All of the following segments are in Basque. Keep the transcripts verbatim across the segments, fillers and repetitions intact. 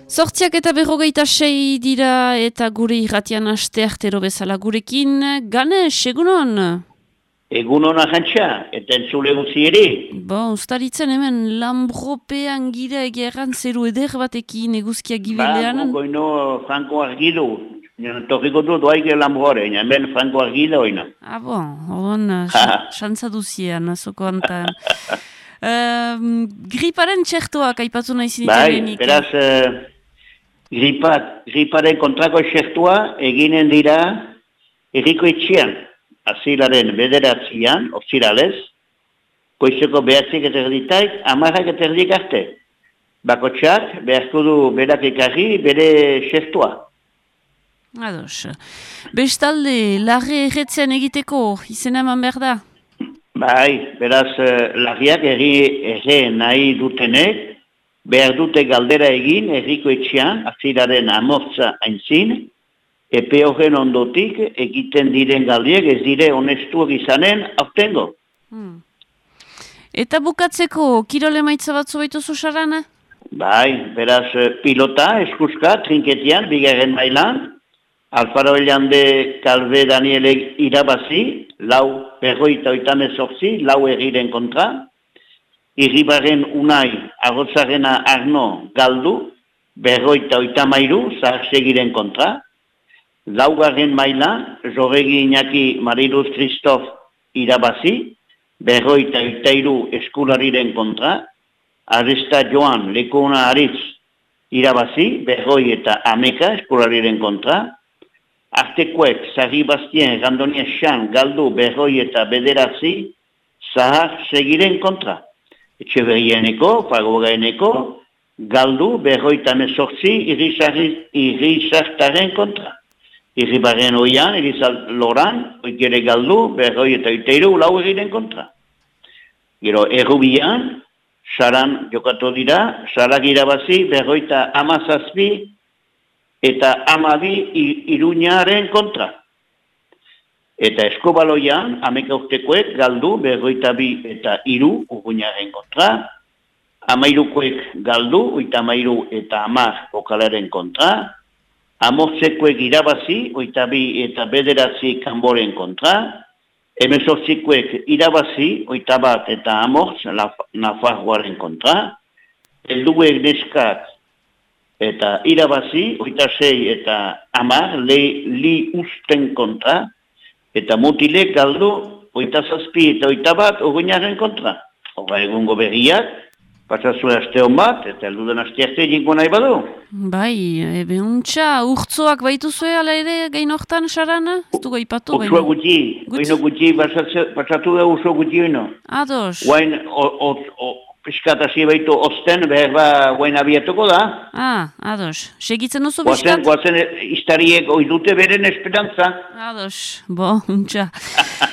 Zortziak eta berrogeita sei dira eta gure irratian aste artero bezala gurekin. Ganes, egunon? Egunon ahantxa, eta entzule gutzi ere. Bo, ustaritzen hemen Lambropean gira egeran zeru eder batekin eguzkia gibilean. Ba, goino Franco Argido. Torriko du doaike Lambroare, hemen Franco Argido oina. Ah, bon, hon, xantza duziean, azoko antan. um, griparen txertoak aipatu nahi zinitelenik. Bai, beraz, uh, gripat, griparen kontrako txertua eginen dira erriko etxean. Azilaren bederatzian, orziralez, koizeko behatzik eta erditaik, amarrak eta erdik arte. Bakotxak, beharko du berak ekarri bere txertua. Ados. Bestalde, larre erretzen egiteko, izena eman behar da? Bai, beraz, larriak erri erre nahi dutenek, behar dute galdera egin erriko etxean, azilaren amortza aintzin, epe horren ondotik egiten diren galdiek ez dire honestuak izanen aurtengo. Hmm. Eta bukatzeko, kirole maitza batzu baituzu sarana? Bai, beraz, pilota, eskuska, trinketian, bigarren mailan, Alfaro Eliande Kalbe Danielek irabazi, lau perroita oitame zortzi, lau erriren kontra, Irribarren Unai, Arrotzarena Arno galdu, berroita oitamairu, zaharsegiren kontra, laugarren maila, Jorregi Iñaki Mariluz Kristof irabazi, berroita oitairu eskulariren kontra, Arista Joan Lekona Aritz irabazi, berroi eta ameka eskulariren kontra, Artekoek Sarri Bastien Randonia Xan galdu berroi eta bederatzi, zahar segiren kontra. Etxeberrieneko, Fagogaeneko, galdu berroita mesortzi irrisartaren kontra. Irribarren oian, Irizal Loran, oikere galdu, berroi eta oiteiru lau egiren kontra. Gero, errubian, saran jokatu dira, sarak irabazi, berroita amazazpi eta amabi iruñaren kontra. Eta eskobaloian, ameka urtekoek galdu, berroita bi eta iru urguñaren kontra, amairukoek galdu, oita amairu eta amar okalaren kontra, amortzekoek irabazi, oita bi eta bederatzi kanboren kontra, emezortzikoek irabazi, oita bat eta amortz nafarroaren kontra, helduek neskak eta irabazi, oita sei eta amar li, li usten kontra, eta mutilek galdu, oita zazpi eta oita bat ogoinaren kontra. Hora egungo berriak, pasazue aste hon bat, eta elduden aste arte jinko nahi badu. Bai, ebe untxa, urtzoak baituzue ala ere gain hortan sarana? Ez du gaipatu gaino? Urtzoa guti, gaino guti, pasatu da urtzo guti gaino. Ados. Guain, piskatasi baitu osten, behar ba guain abiatuko da. Ah, ados. Segitzen duzu piskat? Guazen, guazen istariek oidute beren esperantza. Ados, bo, untxa.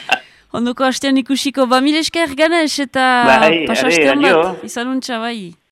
Ondoko hastean ikusiko, ba mil esker Ganes eta bai, pasastean bat, izan untxa bai.